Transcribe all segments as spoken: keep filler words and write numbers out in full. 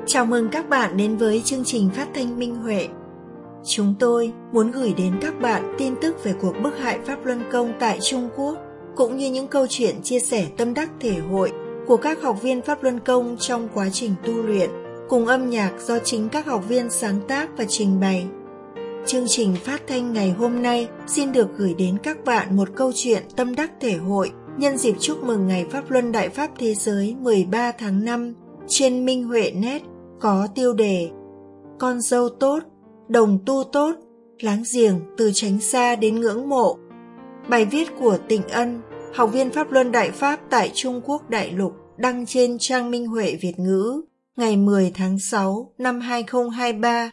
Chào mừng các bạn đến với chương trình phát thanh Minh Huệ. Chúng tôi muốn gửi đến các bạn tin tức về cuộc bức hại Pháp Luân Công tại Trung Quốc, cũng như những câu chuyện chia sẻ tâm đắc thể hội của các học viên Pháp Luân Công trong quá trình tu luyện, cùng âm nhạc do chính các học viên sáng tác và trình bày. Chương trình phát thanh ngày hôm nay xin được gửi đến các bạn một câu chuyện tâm đắc thể hội nhân dịp chúc mừng Ngày Pháp Luân Đại Pháp Thế Giới mười ba tháng năm trên Minh Huệ Net, có tiêu đề Con dâu tốt, đồng tu tốt, láng giềng từ tránh xa đến ngưỡng mộ. Bài viết của Tịnh Ân, học viên Pháp Luân Đại Pháp tại Trung Quốc Đại Lục, đăng trên trang Minh Huệ Việt ngữ ngày mười tháng sáu năm hai không hai ba.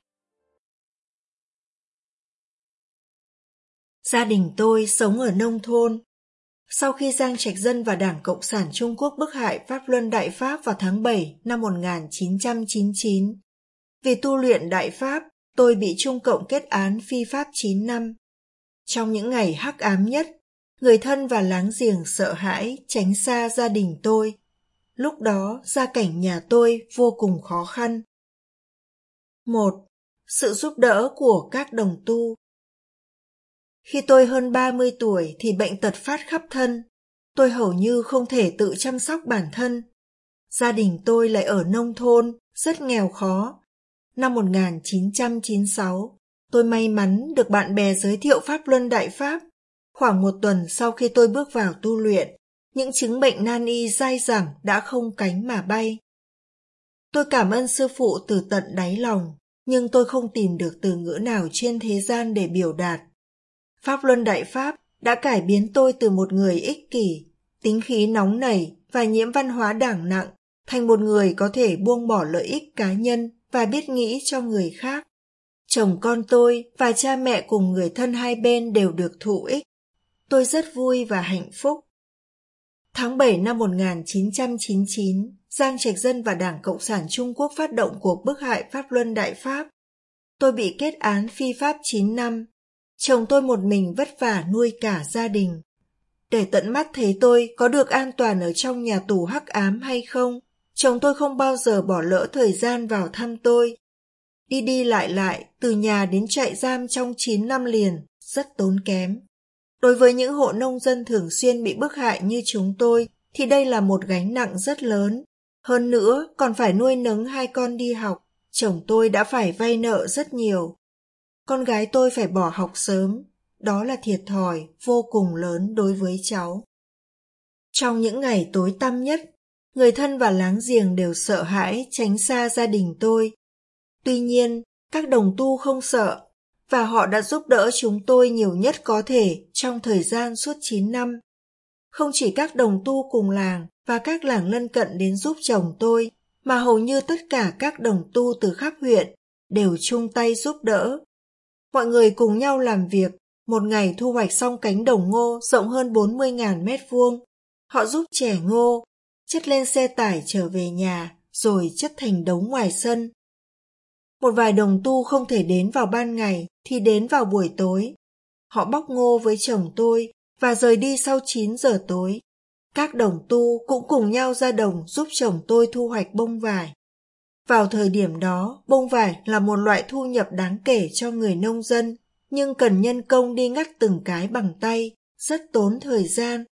Gia đình tôi sống ở nông thôn. Sau khi Giang Trạch Dân và Đảng Cộng sản Trung Quốc bức hại Pháp Luân Đại Pháp vào tháng bảy năm một nghìn chín trăm chín mươi chín, vì tu luyện Đại Pháp, tôi bị Trung Cộng kết án phi pháp chín năm. Trong những ngày hắc ám nhất, người thân và láng giềng sợ hãi tránh xa gia đình tôi. Lúc đó, gia cảnh nhà tôi vô cùng khó khăn. một. Sự giúp đỡ của các đồng tu. Khi tôi hơn ba mươi tuổi thì bệnh tật phát khắp thân. Tôi hầu như không thể tự chăm sóc bản thân. Gia đình tôi lại ở nông thôn, rất nghèo khó. Năm một nghìn chín trăm chín mươi sáu, tôi may mắn được bạn bè giới thiệu Pháp Luân Đại Pháp. Khoảng một tuần sau khi tôi bước vào tu luyện, những chứng bệnh nan y dai dẳng đã không cánh mà bay. Tôi cảm ơn sư phụ từ tận đáy lòng, nhưng tôi không tìm được từ ngữ nào trên thế gian để biểu đạt. Pháp Luân Đại Pháp đã cải biến tôi từ một người ích kỷ, tính khí nóng nảy và nhiễm văn hóa đảng nặng, thành một người có thể buông bỏ lợi ích cá nhân và biết nghĩ cho người khác. Chồng con tôi và cha mẹ cùng người thân hai bên đều được thụ ích. Tôi rất vui và hạnh phúc. Tháng bảy năm một nghìn chín trăm chín mươi chín, Giang Trạch Dân và Đảng Cộng sản Trung Quốc phát động cuộc bức hại Pháp Luân Đại Pháp. Tôi bị kết án phi pháp chín năm. Chồng tôi một mình vất vả nuôi cả gia đình. Để tận mắt thấy tôi có được an toàn ở trong nhà tù hắc ám hay không, chồng tôi không bao giờ bỏ lỡ thời gian vào thăm tôi. Đi đi lại lại, từ nhà đến trại giam trong chín năm liền, rất tốn kém. Đối với những hộ nông dân thường xuyên bị bức hại như chúng tôi, thì đây là một gánh nặng rất lớn. Hơn nữa, còn phải nuôi nấng hai con đi học, chồng tôi đã phải vay nợ rất nhiều. Con gái tôi phải bỏ học sớm, đó là thiệt thòi vô cùng lớn đối với cháu. Trong những ngày tối tăm nhất, người thân và láng giềng đều sợ hãi tránh xa gia đình tôi. Tuy nhiên, các đồng tu không sợ, và họ đã giúp đỡ chúng tôi nhiều nhất có thể trong thời gian suốt chín năm. Không chỉ các đồng tu cùng làng và các làng lân cận đến giúp chồng tôi, mà hầu như tất cả các đồng tu từ khắp huyện đều chung tay giúp đỡ. Mọi người cùng nhau làm việc, một ngày thu hoạch xong cánh đồng ngô rộng hơn bốn mươi nghìn mét vuông. Họ giúp chẻ ngô, chất lên xe tải trở về nhà, rồi chất thành đống ngoài sân. Một vài đồng tu không thể đến vào ban ngày thì đến vào buổi tối. Họ bóc ngô với chồng tôi và rời đi sau chín giờ tối. Các đồng tu cũng cùng nhau ra đồng giúp chồng tôi thu hoạch bông vải. Vào thời điểm đó, bông vải là một loại thu nhập đáng kể cho người nông dân, nhưng cần nhân công đi ngắt từng cái bằng tay, rất tốn thời gian.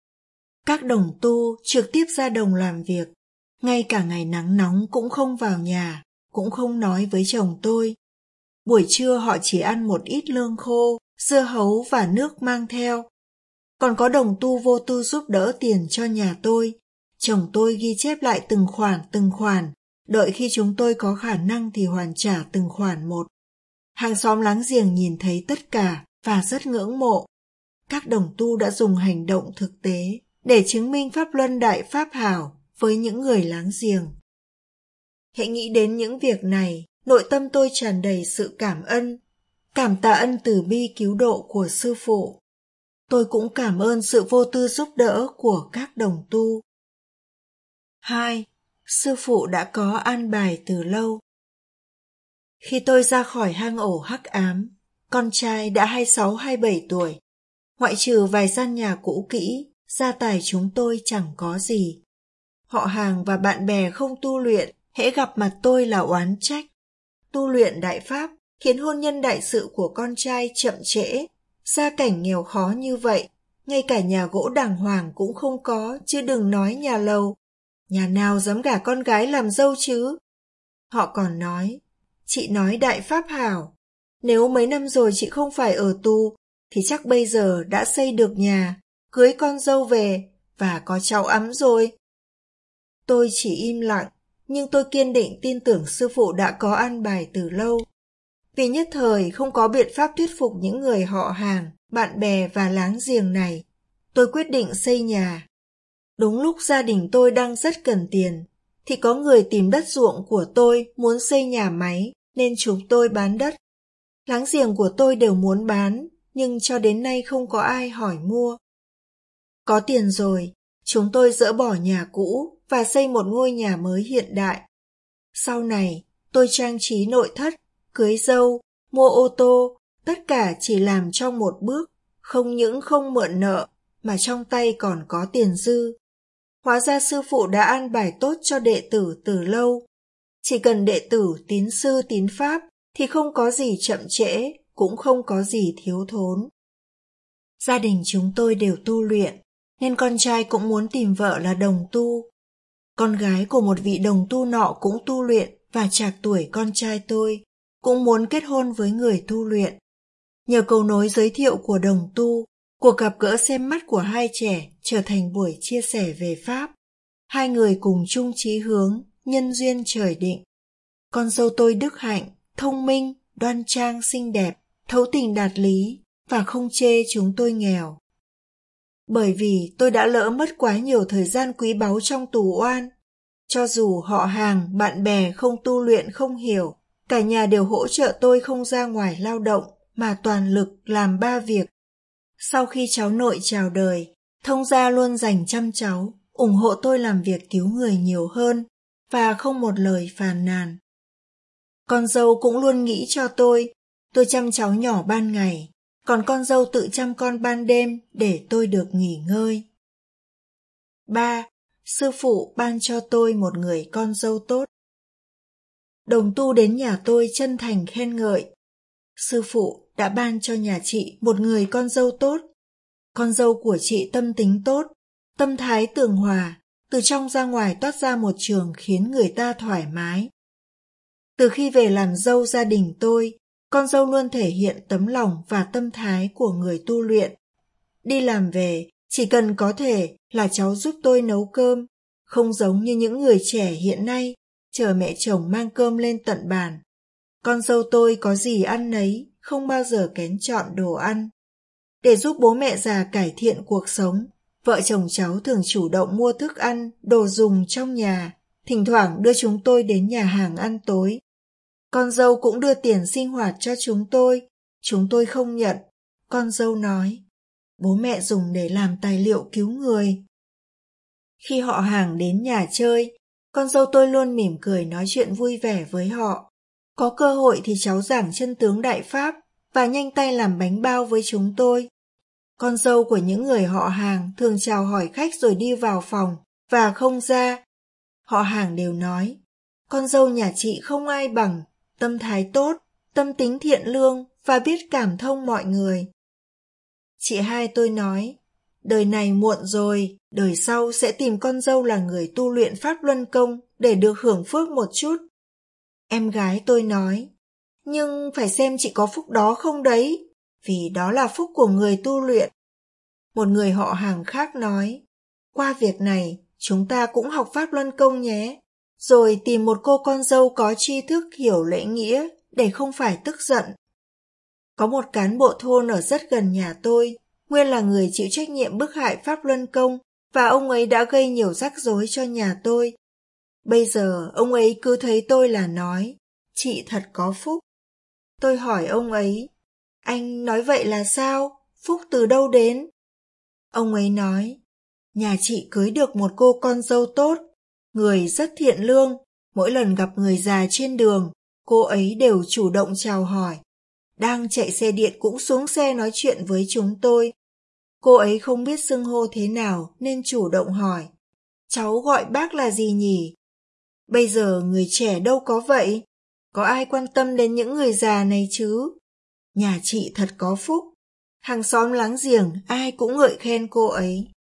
Các đồng tu trực tiếp ra đồng làm việc, ngay cả ngày nắng nóng cũng không vào nhà, cũng không nói với chồng tôi. Buổi trưa họ chỉ ăn một ít lương khô, dưa hấu và nước mang theo. Còn có đồng tu vô tư giúp đỡ tiền cho nhà tôi. Chồng tôi ghi chép lại từng khoản từng khoản, đợi khi chúng tôi có khả năng thì hoàn trả từng khoản một. Hàng xóm láng giềng nhìn thấy tất cả và rất ngưỡng mộ. Các đồng tu đã dùng hành động thực tế để chứng minh Pháp Luân Đại Pháp hảo với những người láng giềng. Hãy nghĩ đến những việc này, nội tâm tôi tràn đầy sự cảm ơn, cảm tạ ân từ bi cứu độ của sư phụ. Tôi cũng cảm ơn sự vô tư giúp đỡ của các đồng tu. hai. Sư phụ đã có an bài từ lâu. Khi tôi ra khỏi hang ổ hắc ám, con trai đã hai mươi sáu hai mươi bảy tuổi. Ngoại trừ vài gian nhà cũ kỹ, gia tài chúng tôi chẳng có gì. Họ hàng và bạn bè không tu luyện hễ gặp mặt tôi là oán trách. Tu luyện đại pháp khiến hôn nhân đại sự của con trai chậm trễ. Gia cảnh nghèo khó như vậy, ngay cả nhà gỗ đàng hoàng cũng không có, chứ đừng nói nhà lầu. Nhà nào dám gả con gái làm dâu chứ? Họ còn nói, chị nói đại pháp hảo. Nếu mấy năm rồi chị không phải ở tù, thì chắc bây giờ đã xây được nhà, cưới con dâu về và có cháu ấm rồi. Tôi chỉ im lặng, nhưng tôi kiên định tin tưởng sư phụ đã có an bài từ lâu. Vì nhất thời không có biện pháp thuyết phục những người họ hàng, bạn bè và láng giềng này, tôi quyết định xây nhà. Đúng lúc gia đình tôi đang rất cần tiền, thì có người tìm đất ruộng của tôi muốn xây nhà máy nên chúng tôi bán đất. Láng giềng của tôi đều muốn bán, nhưng cho đến nay không có ai hỏi mua. Có tiền rồi, chúng tôi dỡ bỏ nhà cũ và xây một ngôi nhà mới hiện đại. Sau này, tôi trang trí nội thất, cưới dâu, mua ô tô, tất cả chỉ làm trong một bước, không những không mượn nợ, mà trong tay còn có tiền dư. Hóa ra sư phụ đã an bài tốt cho đệ tử từ lâu. Chỉ cần đệ tử tín sư tín pháp thì không có gì chậm trễ, cũng không có gì thiếu thốn. Gia đình chúng tôi đều tu luyện, nên con trai cũng muốn tìm vợ là đồng tu. Con gái của một vị đồng tu nọ cũng tu luyện và trạc tuổi con trai tôi, cũng muốn kết hôn với người tu luyện. Nhờ cầu nối giới thiệu của đồng tu, cuộc gặp gỡ xem mắt của hai trẻ trở thành buổi chia sẻ về Pháp. Hai người cùng chung chí hướng, nhân duyên trời định. Con dâu tôi đức hạnh, thông minh, đoan trang xinh đẹp, thấu tình đạt lý và không chê chúng tôi nghèo. Bởi vì tôi đã lỡ mất quá nhiều thời gian quý báu trong tù oan. Cho dù họ hàng, bạn bè không tu luyện không hiểu, cả nhà đều hỗ trợ tôi không ra ngoài lao động mà toàn lực làm ba việc. Sau khi cháu nội chào đời, thông gia luôn dành chăm cháu, ủng hộ tôi làm việc cứu người nhiều hơn và không một lời phàn nàn. Con dâu cũng luôn nghĩ cho tôi, tôi chăm cháu nhỏ ban ngày, còn con dâu tự chăm con ban đêm để tôi được nghỉ ngơi. ba. Sư phụ ban cho tôi một người con dâu tốt. Đồng tu đến nhà tôi chân thành khen ngợi. Sư phụ đã ban cho nhà chị một người con dâu tốt. Con dâu của chị tâm tính tốt, tâm thái tường hòa, từ trong ra ngoài toát ra một trường khiến người ta thoải mái. Từ khi về làm dâu gia đình tôi, con dâu luôn thể hiện tấm lòng và tâm thái của người tu luyện. Đi làm về, chỉ cần có thể là cháu giúp tôi nấu cơm, không giống như những người trẻ hiện nay, chờ mẹ chồng mang cơm lên tận bàn. Con dâu tôi có gì ăn nấy, không bao giờ kén chọn đồ ăn. Để giúp bố mẹ già cải thiện cuộc sống, vợ chồng cháu thường chủ động mua thức ăn, đồ dùng trong nhà, thỉnh thoảng đưa chúng tôi đến nhà hàng ăn tối. Con dâu cũng đưa tiền sinh hoạt cho chúng tôi, chúng tôi không nhận. Con dâu nói, bố mẹ dùng để làm tài liệu cứu người. Khi họ hàng đến nhà chơi, con dâu tôi luôn mỉm cười nói chuyện vui vẻ với họ. Có cơ hội thì cháu giảng chân tướng đại pháp và nhanh tay làm bánh bao với chúng tôi. Con dâu của những người họ hàng thường chào hỏi khách rồi đi vào phòng và không ra. Họ hàng đều nói, con dâu nhà chị không ai bằng, tâm thái tốt, tâm tính thiện lương và biết cảm thông mọi người. Chị hai tôi nói, đời này muộn rồi, đời sau sẽ tìm con dâu là người tu luyện pháp luân công để được hưởng phước một chút. Em gái tôi nói, nhưng phải xem chị có phúc đó không đấy, vì đó là phúc của người tu luyện. Một người họ hàng khác nói, qua việc này chúng ta cũng học pháp luân công nhé, rồi tìm một cô con dâu có tri thức hiểu lễ nghĩa để không phải tức giận. Có một cán bộ thôn ở rất gần nhà tôi, nguyên là người chịu trách nhiệm bức hại pháp luân công, và ông ấy đã gây nhiều rắc rối cho nhà tôi. Bây giờ ông ấy cứ thấy tôi là nói, chị thật có phúc. Tôi hỏi ông ấy, anh nói vậy là sao? Phúc từ đâu đến? Ông ấy nói, nhà chị cưới được một cô con dâu tốt, người rất thiện lương, mỗi lần gặp người già trên đường, cô ấy đều chủ động chào hỏi. Đang chạy xe điện cũng xuống xe nói chuyện với chúng tôi. Cô ấy không biết xưng hô thế nào nên chủ động hỏi, cháu gọi bác là gì nhỉ? Bây giờ người trẻ đâu có vậy, có ai quan tâm đến những người già này chứ? Nhà chị thật có phúc, hàng xóm láng giềng ai cũng ngợi khen cô ấy.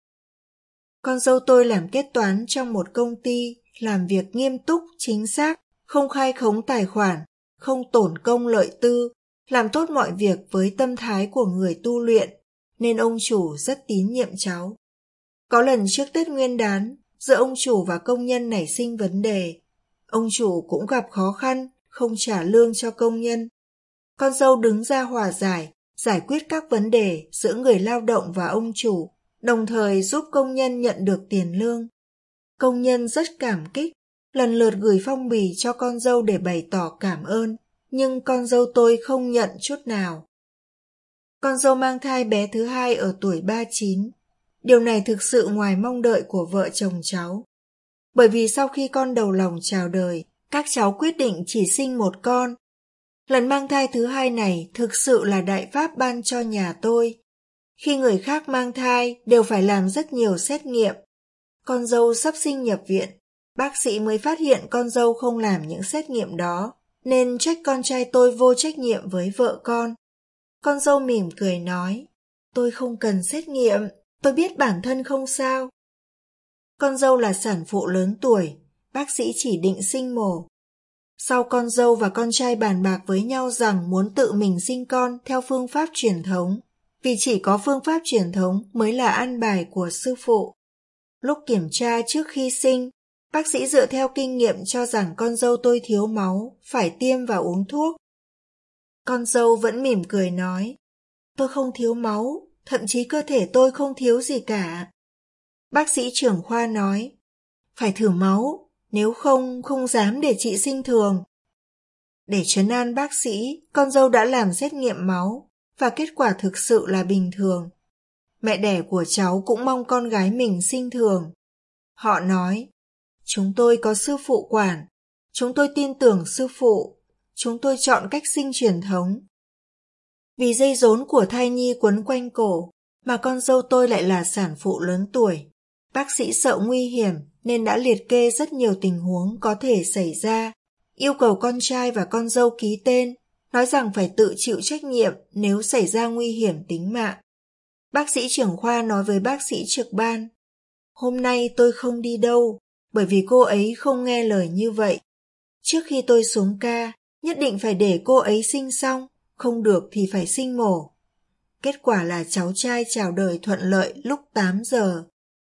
Con dâu tôi làm kế toán trong một công ty, làm việc nghiêm túc, chính xác, không khai khống tài khoản, không tổn công lợi tư, làm tốt mọi việc với tâm thái của người tu luyện, nên ông chủ rất tín nhiệm cháu. Có lần trước Tết Nguyên đán, giữa ông chủ và công nhân nảy sinh vấn đề. Ông chủ cũng gặp khó khăn, không trả lương cho công nhân. Con dâu đứng ra hòa giải, giải quyết các vấn đề giữa người lao động và ông chủ, đồng thời giúp công nhân nhận được tiền lương. Công nhân rất cảm kích, lần lượt gửi phong bì cho con dâu để bày tỏ cảm ơn, nhưng con dâu tôi không nhận chút nào. Con dâu mang thai bé thứ hai ở tuổi ba mươi chín. Điều này thực sự ngoài mong đợi của vợ chồng cháu. Bởi vì sau khi con đầu lòng chào đời, các cháu quyết định chỉ sinh một con. Lần mang thai thứ hai này thực sự là đại pháp ban cho nhà tôi. Khi người khác mang thai đều phải làm rất nhiều xét nghiệm. Con dâu sắp sinh nhập viện, bác sĩ mới phát hiện con dâu không làm những xét nghiệm đó, nên trách con trai tôi vô trách nhiệm với vợ con. Con dâu mỉm cười nói, tôi không cần xét nghiệm, tôi biết bản thân không sao. Con dâu là sản phụ lớn tuổi, bác sĩ chỉ định sinh mổ. Sau con dâu và con trai bàn bạc với nhau rằng muốn tự mình sinh con theo phương pháp truyền thống, vì chỉ có phương pháp truyền thống mới là an bài của sư phụ. Lúc kiểm tra trước khi sinh, bác sĩ dựa theo kinh nghiệm cho rằng con dâu tôi thiếu máu, phải tiêm và uống thuốc. Con dâu vẫn mỉm cười nói, tôi không thiếu máu, thậm chí cơ thể tôi không thiếu gì cả. Bác sĩ trưởng khoa nói, phải thử máu, nếu không, không dám để chị sinh thường. Để trấn an bác sĩ, con dâu đã làm xét nghiệm máu, và kết quả thực sự là bình thường. Mẹ đẻ của cháu cũng mong con gái mình sinh thường. Họ nói, chúng tôi có sư phụ quản, chúng tôi tin tưởng sư phụ, chúng tôi chọn cách sinh truyền thống. Vì dây rốn của thai nhi quấn quanh cổ, mà con dâu tôi lại là sản phụ lớn tuổi. Bác sĩ sợ nguy hiểm nên đã liệt kê rất nhiều tình huống có thể xảy ra, yêu cầu con trai và con dâu ký tên, nói rằng phải tự chịu trách nhiệm nếu xảy ra nguy hiểm tính mạng. Bác sĩ trưởng khoa nói với bác sĩ trực ban, hôm nay tôi không đi đâu, bởi vì cô ấy không nghe lời như vậy. Trước khi tôi xuống ca, nhất định phải để cô ấy sinh xong, không được thì phải sinh mổ. Kết quả là cháu trai chào đời thuận lợi lúc tám giờ.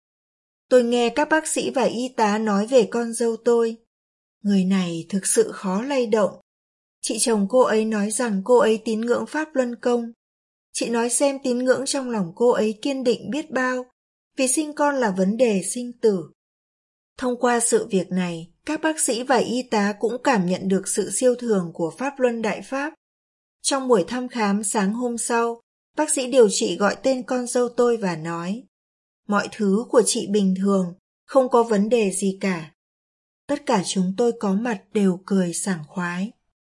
Tôi nghe các bác sĩ và y tá nói về con dâu tôi. Người này thực sự khó lay động. Chị chồng cô ấy nói rằng cô ấy tín ngưỡng Pháp Luân Công. Chị nói xem tín ngưỡng trong lòng cô ấy kiên định biết bao, vì sinh con là vấn đề sinh tử. Thông qua sự việc này, các bác sĩ và y tá cũng cảm nhận được sự siêu thường của Pháp Luân Đại Pháp. Trong buổi thăm khám sáng hôm sau, bác sĩ điều trị gọi tên con dâu tôi và nói, mọi thứ của chị bình thường, không có vấn đề gì cả. Tất cả chúng tôi có mặt đều cười sảng khoái.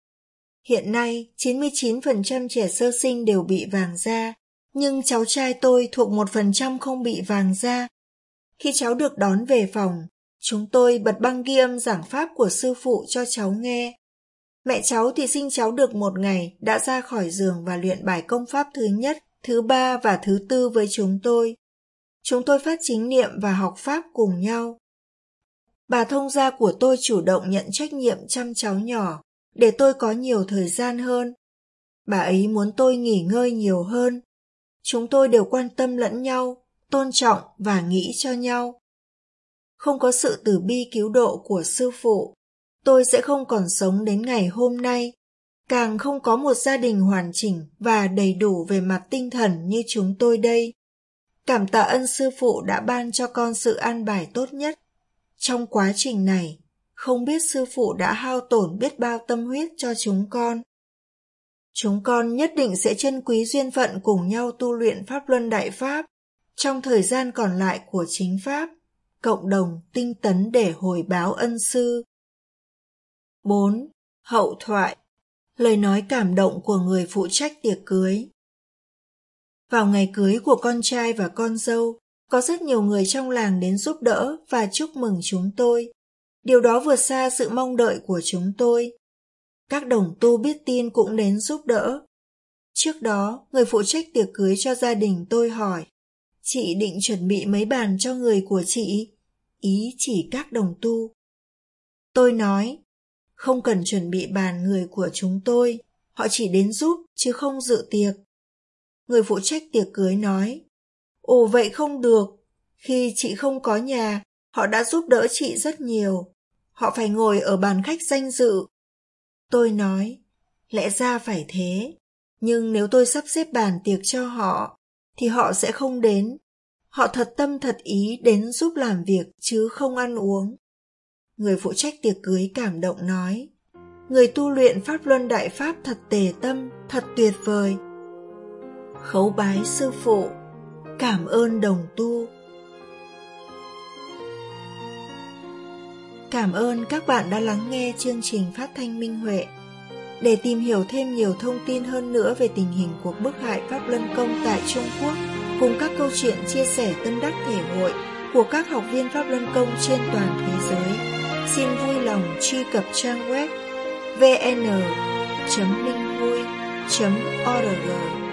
Hiện nay, chín mươi chín phần trăm trẻ sơ sinh đều bị vàng da, nhưng cháu trai tôi thuộc một phần trăm không bị vàng da. Khi cháu được đón về phòng, chúng tôi bật băng ghi âm giảng pháp của sư phụ cho cháu nghe. Mẹ cháu thì sinh cháu được một ngày đã ra khỏi giường và luyện bài công pháp thứ nhất, thứ ba và thứ tư với chúng tôi. Chúng tôi phát chính niệm và học pháp cùng nhau. Bà thông gia của tôi chủ động nhận trách nhiệm chăm cháu nhỏ, để tôi có nhiều thời gian hơn. Bà ấy muốn tôi nghỉ ngơi nhiều hơn. Chúng tôi đều quan tâm lẫn nhau, tôn trọng và nghĩ cho nhau. Không có sự từ bi cứu độ của sư phụ, tôi sẽ không còn sống đến ngày hôm nay, càng không có một gia đình hoàn chỉnh và đầy đủ về mặt tinh thần như chúng tôi đây. Cảm tạ ân sư phụ đã ban cho con sự an bài tốt nhất. Trong quá trình này, không biết sư phụ đã hao tổn biết bao tâm huyết cho chúng con. Chúng con nhất định sẽ trân quý duyên phận cùng nhau tu luyện Pháp Luân Đại Pháp trong thời gian còn lại của chính Pháp, cộng đồng tinh tấn để hồi báo ân sư. bốn. Hậu thoại. Lời nói cảm động của người phụ trách tiệc cưới. Vào ngày cưới của con trai và con dâu, có rất nhiều người trong làng đến giúp đỡ và chúc mừng chúng tôi. Điều đó vượt xa sự mong đợi của chúng tôi. Các đồng tu biết tin cũng đến giúp đỡ. Trước đó, người phụ trách tiệc cưới cho gia đình tôi hỏi, chị định chuẩn bị mấy bàn cho người của chị? Ý chỉ các đồng tu. Tôi nói, không cần chuẩn bị bàn người của chúng tôi, họ chỉ đến giúp chứ không dự tiệc. Người phụ trách tiệc cưới nói, ồ vậy không được, khi chị không có nhà, họ đã giúp đỡ chị rất nhiều, họ phải ngồi ở bàn khách danh dự. Tôi nói, lẽ ra phải thế, nhưng nếu tôi sắp xếp bàn tiệc cho họ, thì họ sẽ không đến. Họ thật tâm thật ý đến giúp làm việc chứ không ăn uống. Người phụ trách tiệc cưới cảm động nói, người tu luyện Pháp Luân Đại Pháp thật tề tâm, thật tuyệt vời. Khấu bái sư phụ, cảm ơn đồng tu. Cảm ơn các bạn đã lắng nghe chương trình phát thanh Minh Huệ. Để tìm hiểu thêm nhiều thông tin hơn nữa về tình hình cuộc bức hại Pháp Luân Công tại Trung Quốc, cùng các câu chuyện chia sẻ tâm đắc thể hội của các học viên Pháp Luân Công trên toàn thế giới, xin vui lòng truy cập trang web vê en chấm minh hui chấm org.